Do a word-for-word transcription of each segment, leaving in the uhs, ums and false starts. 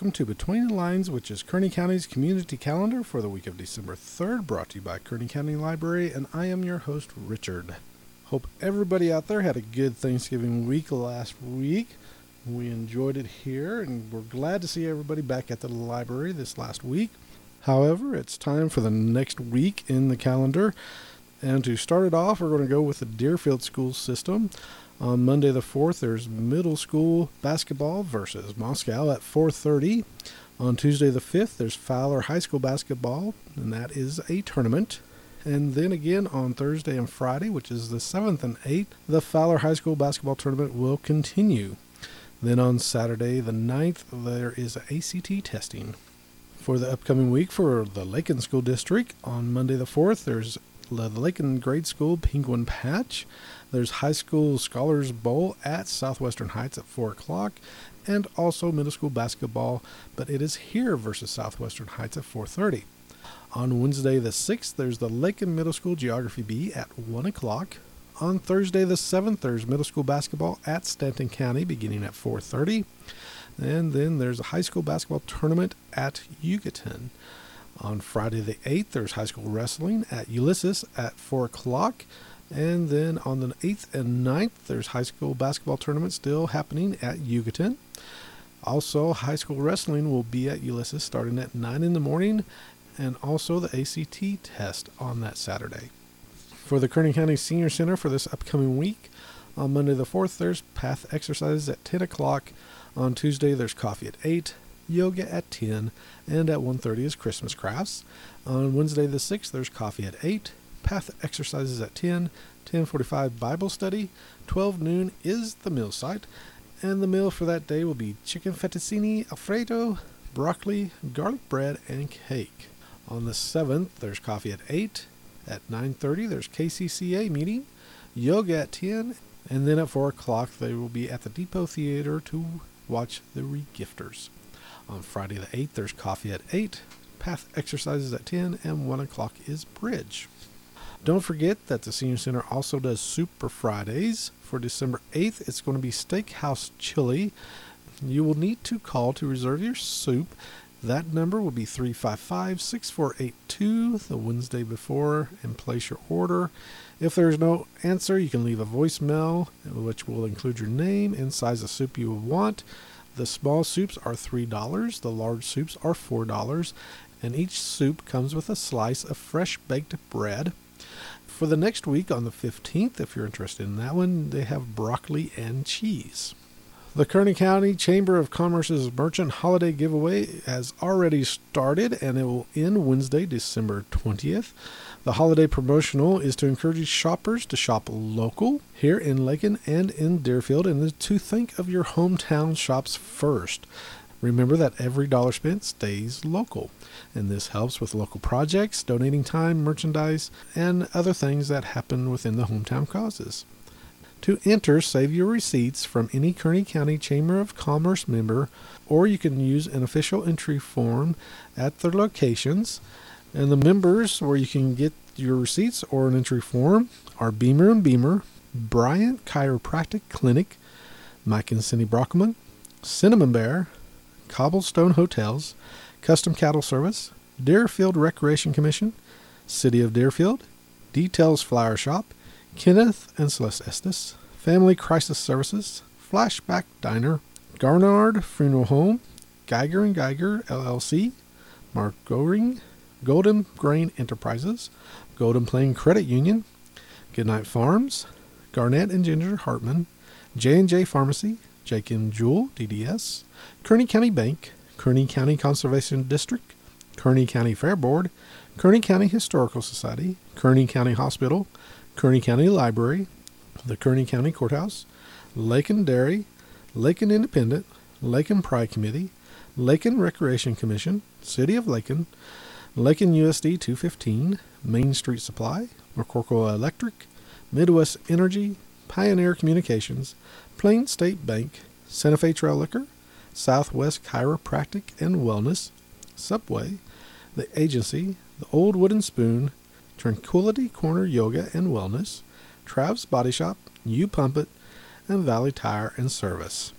welcome to Between the Lines, which is Kearney County's community calendar for the week of December third, brought to you by Kearney County Library, and I am your host, Richard. Hope everybody out there had a good Thanksgiving week last week. We enjoyed it here, and we're glad to see everybody back at the library this last week. However, it's time for the next week in the calendar, and to start it off, we're going to go with the Deerfield School System. On Monday the fourth, there's middle school basketball versus Moscow at four thirty. On Tuesday the fifth, there's Fowler High School basketball, and that is a tournament. And then again on Thursday and Friday, which is the seventh and eighth, the Fowler High School basketball tournament will continue. Then on Saturday the ninth, there is A C T testing. For the upcoming week for the Lakin School District, on Monday the fourth, there's the Lakin Grade School Penguin Patch. There's High School Scholars Bowl at Southwestern Heights at four o'clock, and also middle school basketball, but it is here versus Southwestern Heights at four thirty. On Wednesday the sixth, there's the Lakin Middle School Geography B at one o'clock. On Thursday the seventh, there's middle school basketball at Stanton County beginning at four thirty. And then there's a high school basketball tournament at Yucatan. On Friday the eighth, there's high school wrestling at Ulysses at four o'clock. And then on the eighth and ninth, there's high school basketball tournament still happening at Yucatan. Also, high school wrestling will be at Ulysses starting at nine in the morning, and also the A C T test on that Saturday. For the Kearney County Senior Center for this upcoming week, on Monday the fourth, there's Path exercises at ten o'clock. On Tuesday, there's coffee at eight, yoga at ten, and at one thirty is Christmas crafts. On Wednesday the sixth, there's coffee at eight, Path exercises at ten, ten forty-five Bible study, twelve noon is the meal site, and the meal for that day will be chicken fettuccine alfredo, broccoli, garlic bread, and cake. On the seventh, there's coffee at eight, at nine thirty there's K C C A meeting, yoga at ten, and then at four o'clock they will be at the Depot Theater to watch the Regifters. On Friday the eighth, there's coffee at eight, Path exercises at ten, and one o'clock is bridge. Don't forget that the Senior Center also does Super Fridays. For December eighth, it's going to be Steakhouse Chili. You will need to call to reserve your soup. That number will be three five five, six four eight two the Wednesday before, and place your order. If there's no answer, you can leave a voicemail, which will include your name and size of soup you will want. The small soups are three dollars, the large soups are four dollars, and each soup comes with a slice of fresh baked bread. For the next week on the fifteenth, if you're interested in that one, they have broccoli and cheese. The Kearney County Chamber of Commerce's Merchant Holiday Giveaway has already started, and it will end Wednesday, December twentieth. The holiday promotional is to encourage shoppers to shop local here in Lakin and in Deerfield, and to think of your hometown shops first. Remember that every dollar spent stays local, and this helps with local projects, donating time, merchandise, and other things that happen within the hometown causes. To enter, save your receipts from any Kearney County Chamber of Commerce member, or you can use an official entry form at their locations. And the members where you can get your receipts or an entry form are Beamer and Beamer, Bryant Chiropractic Clinic, Mike and Cindy Brockman, Cinnamon Bear, Cobblestone Hotels, Custom Cattle Service, Deerfield Recreation Commission, City of Deerfield, Details Flower Shop, Kenneth and Celeste Estes, Family Crisis Services, Flashback Diner, Garnard Funeral Home, Geiger and Geiger L L C, Mark Goring, Golden Grain Enterprises, Golden Plain Credit Union, Goodnight Farms, Garnett and Ginger Hartman, J and J Pharmacy, Jake and Jewel D D S, Kearney County Bank, Kearney County Conservation District, Kearney County Fair Board, Kearney County Historical Society, Kearney County Hospital, Kearney County Library, the Kearney County Courthouse, Lakin Dairy, Lakin Independent, Lakin Pride Committee, Lakin Recreation Commission, City of Lakin, Lakin U S D two fifteen, Main Street Supply, McCorkle Electric, Midwest Energy, Pioneer Communications, Plain State Bank, Santa Fe Trail Liquor, Southwest Chiropractic and Wellness, Subway, the Agency, the Old Wooden Spoon, Tranquility Corner Yoga and Wellness, Trav's Body Shop, You Pump It, and Valley Tire and Service.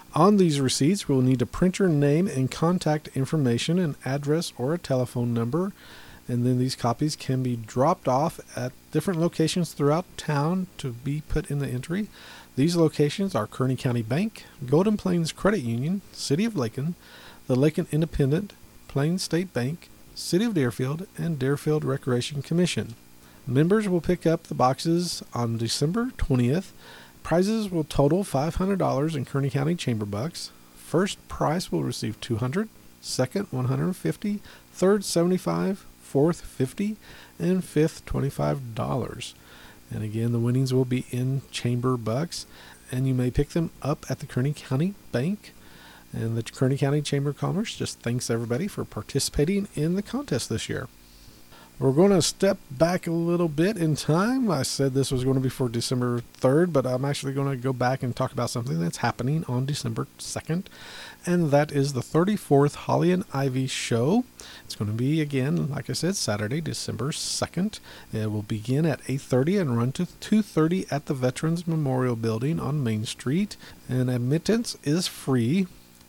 On these receipts, we'll need to print your name and contact information, an address or a telephone number, and then these copies can be dropped off at different locations throughout town to be put in the entry. These locations are Kearney County Bank, Golden Plains Credit Union, City of Lakin, the Lakin Independent, Plains State Bank, City of Deerfield, and Deerfield Recreation Commission. Members will pick up the boxes on December twentieth. Prizes will total five hundred dollars in Kearney County Chamber bucks. First prize will receive two hundred dollars, second one hundred fifty dollars, third seventy-five dollars, fourth fifty dollars, and fifth twenty-five dollars. And again, the winnings will be in Chamber bucks, and you may pick them up at the Kearney County Bank. And the Kearney County Chamber of Commerce just thanks everybody for participating in the contest this year. We're going to step back a little bit in time. I said this was going to be for December third, but I'm actually going to go back and talk about something that's happening on December second, and that is the thirty-fourth Holly and Ivy Show. It's going to be, again, like I said, Saturday, December second. It will begin at eight thirty and run to two thirty at the Veterans Memorial Building on Main Street, and admittance is free.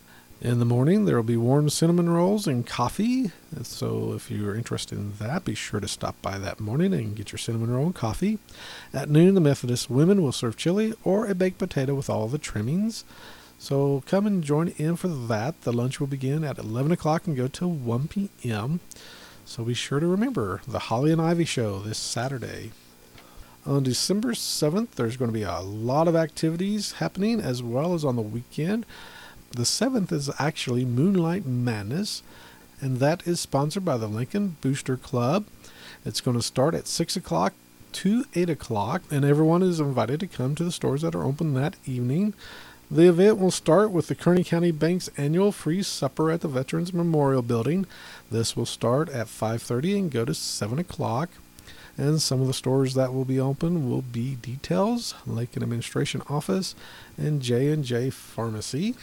In the morning, there will be warm cinnamon rolls and coffee. So if you're interested in that, be sure to stop by that morning and get your cinnamon roll and coffee. At noon, the Methodist women will serve chili or a baked potato with all the trimmings. So come and join in for that. The lunch will begin at eleven o'clock and go till one p.m. So be sure to remember the Holly and Ivy Show this Saturday. On December seventh, there's going to be a lot of activities happening as well as on the weekend. The seventh is actually Moonlight Madness, and that is sponsored by the Lincoln Booster Club. It's going to start at six o'clock to eight o'clock, and everyone is invited to come to the stores that are open that evening. The event will start with the Kearney County Bank's annual free supper at the Veterans Memorial Building. This will start at five thirty and go to seven o'clock. And some of the stores that will be open will be Details, Lakin Administration Office, and J and J Pharmacy.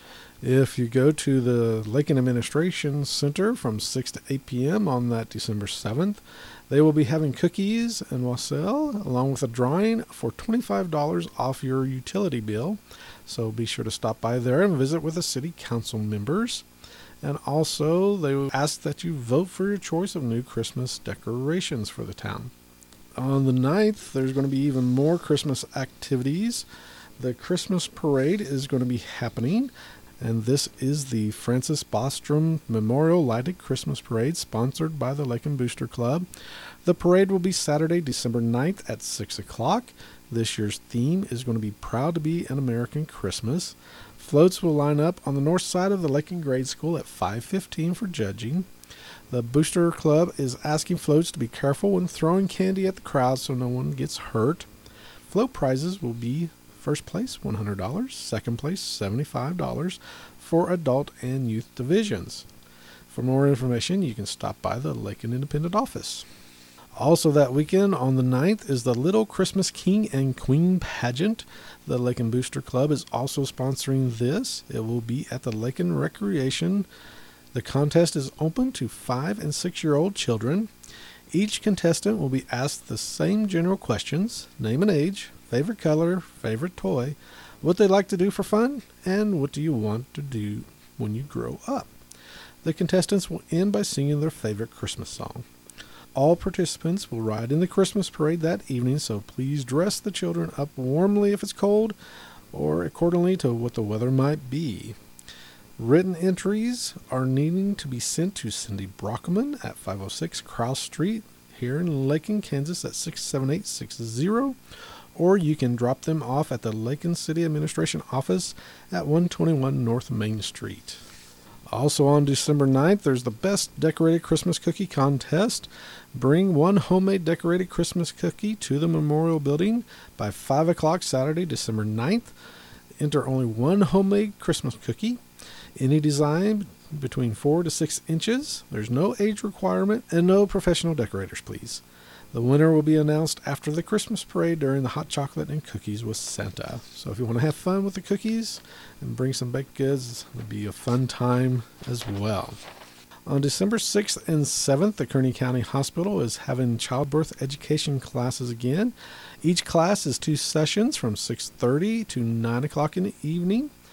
If you go to the Lakin Administration Center from six to eight p.m. on that December seventh, they will be having cookies and wassail along with a drawing for twenty-five dollars off your utility bill. So be sure to stop by there and visit with the city council members. And also, they will ask that you vote for your choice of new Christmas decorations for the town. On the ninth, there's going to be even more Christmas activities. The Christmas parade is going to be happening. And this is the Francis Bostrom Memorial Lighted Christmas Parade, sponsored by the Lakin Booster Club. The parade will be Saturday, December ninth at six o'clock. This year's theme is going to be Proud to be an American Christmas. Floats will line up on the north side of the Lakin Grade School at five fifteen for judging. The Booster Club is asking floats to be careful when throwing candy at the crowd so no one gets hurt. Float prizes will be first place, one hundred dollars. Second place, seventy-five dollars for adult and youth divisions. For more information, you can stop by the Lakin Independent office. Also that weekend on the ninth is the Little Christmas King and Queen Pageant. The Lakin Booster Club is also sponsoring this. It will be at the Lakin Recreation. The contest is open to five and six-year-old children. Each contestant will be asked the same general questions: name and age, favorite color, favorite toy, what they like to do for fun, and what do you want to do when you grow up. The contestants will end by singing their favorite Christmas song. All participants will ride in the Christmas parade that evening, so please dress the children up warmly if it's cold, or accordingly to what the weather might be. Written entries are needing to be sent to Cindy Brockman at five oh six Krause Street here in Lakin, Kansas at six seven eight six zero, or you can drop them off at the Lakin City Administration Office at one twenty-one North Main Street. Also on December ninth, there's the Best Decorated Christmas Cookie Contest. Bring one homemade decorated Christmas cookie to the Memorial Building by five o'clock Saturday, December ninth. Enter only one homemade Christmas cookie. Any design between four to six inches. There's no age requirement and no professional decorators, please. The winner will be announced after the Christmas parade during the Hot Chocolate and Cookies with Santa. So if you want to have fun with the cookies and bring some baked goods, it'll be a fun time as well. On December sixth and seventh, the Kearney County Hospital is having childbirth education classes again. Each class is two sessions from six thirty to nine o'clock in the evening.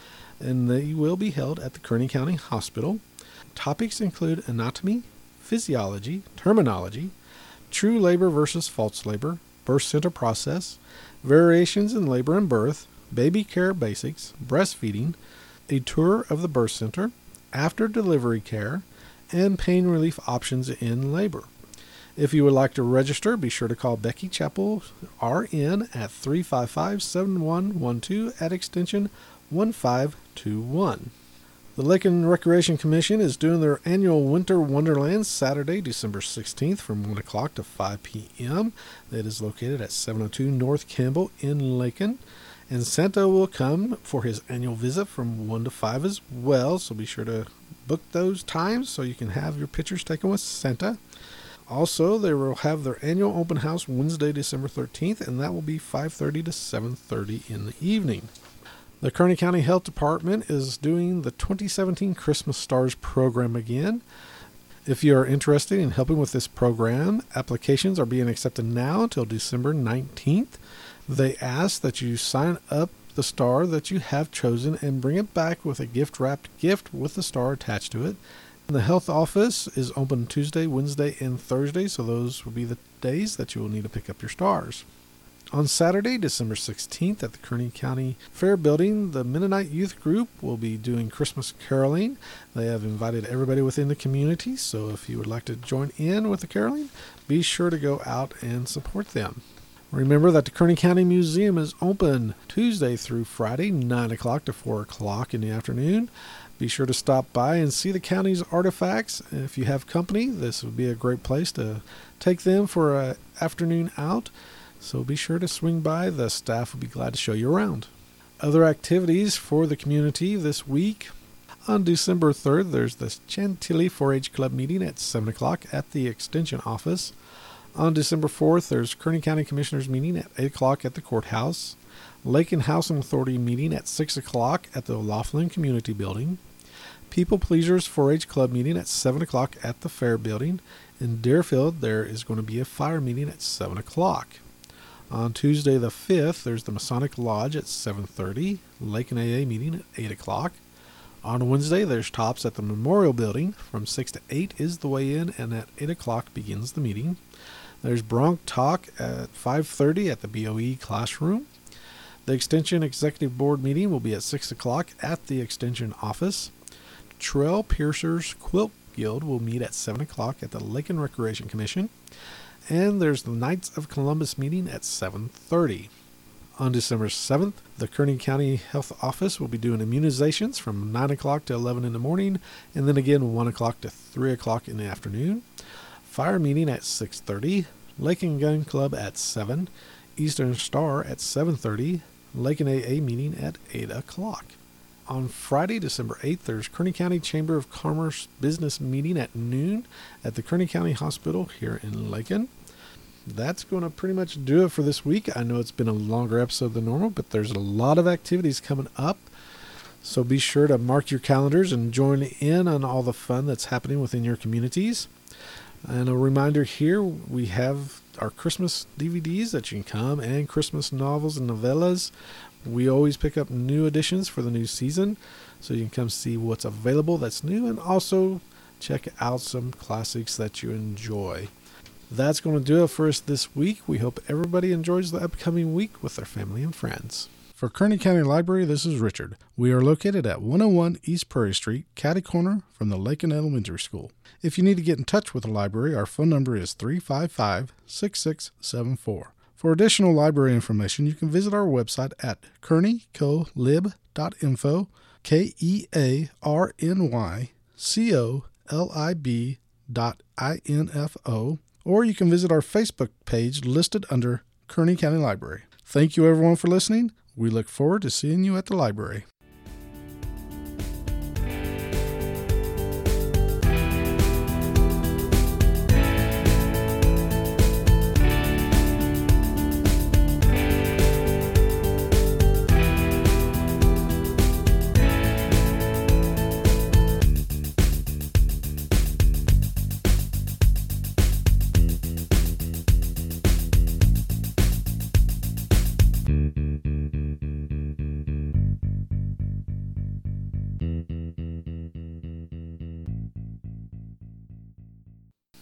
and they will be held at the Kearney County Hospital. Topics include anatomy, physiology, terminology, true labor versus false labor, birth center process, variations in labor and birth, baby care basics, breastfeeding, a tour of the birth center, after delivery care, and pain relief options in labor. If you would like to register, be sure to call Becky Chappell, R N, at three five five, seven one one two at extension one five two one. The Lakin Recreation Commission is doing their annual Winter Wonderland Saturday, December sixteenth from one o'clock to five p.m. It is located at seven oh two North Campbell in Lakin. And Santa will come for his annual visit from one to five as well, so be sure to book those times so you can have your pictures taken with Santa. Also, they will have their annual open house Wednesday, December thirteenth, and that will be five thirty to seven thirty in the evening. The Kearney County Health Department is doing the twenty seventeen Christmas Stars program again. If you are interested in helping with this program, applications are being accepted now until December nineteenth. They ask that you sign up the star that you have chosen and bring it back with a gift-wrapped gift with the star attached to it. The health office is open Tuesday, Wednesday, and Thursday, so those will be the days that you will need to pick up your stars. On Saturday, December sixteenth, at the Kearney County Fair Building, the Mennonite Youth Group will be doing Christmas caroling. They have invited everybody within the community, so if you would like to join in with the caroling, be sure to go out and support them. Remember that the Kearney County Museum is open Tuesday through Friday, nine o'clock to four o'clock in the afternoon. Be sure to stop by and see the county's artifacts. If you have company, this would be a great place to take them for an afternoon out. So be sure to swing by. The staff will be glad to show you around. Other activities for the community this week. On December third, there's the Chantilly four H Club meeting at seven o'clock at the Extension office. On December fourth, there's Kearney County Commissioners meeting at eight o'clock at the courthouse. Lakin Housing Authority meeting at six o'clock at the Laughlin Community Building. People Pleasers four H Club meeting at seven o'clock at the Fair Building. In Deerfield, there is going to be a fire meeting at seven o'clock. On Tuesday the fifth, there's the Masonic Lodge at seven thirty, Lakin A A meeting at eight o'clock. On Wednesday, there's Tops at the Memorial Building. From six to eight is the weigh-in, and at eight o'clock begins the meeting. There's Bronc Talk at five thirty at the B O E classroom. The Extension Executive Board meeting will be at six o'clock at the Extension office. Trail Piercers Quilt Guild will meet at seven o'clock at the Lakin Recreation Commission. And there's the Knights of Columbus meeting at seven thirty. On December seventh, the Kearney County Health Office will be doing immunizations from nine o'clock to eleven in the morning, and then again one o'clock to three o'clock in the afternoon. Fire meeting at six thirty, Lakin Gun Club at seven, Eastern Star at seven thirty, Lakin A A meeting at eight o'clock. On Friday, December eighth, there's Kearney County Chamber of Commerce business meeting at noon at the Kearney County Hospital here in Lakin. That's going to pretty much do it for this week. I know it's been a longer episode than normal, but there's a lot of activities coming up. So be sure to mark your calendars and join in on all the fun that's happening within your communities. And a reminder here, we have our Christmas D V Ds that you can come, and Christmas novels and novellas. We always pick up new editions for the new season, so you can come see what's available that's new, and also check out some classics that you enjoy. That's going to do it for us this week. We hope everybody enjoys the upcoming week with their family and friends. For Kearney County Library, this is Richard. We are located at one oh one East Prairie Street, catty corner from the Lakin Elementary School. If you need to get in touch with the library, our phone number is three five five, six six seven four. For additional library information, you can visit our website at kearney colib dot info, K E A R N Y C O L I B dot I N F O, or you can visit our Facebook page listed under Kearney County Library. Thank you everyone for listening. We look forward to seeing you at the library.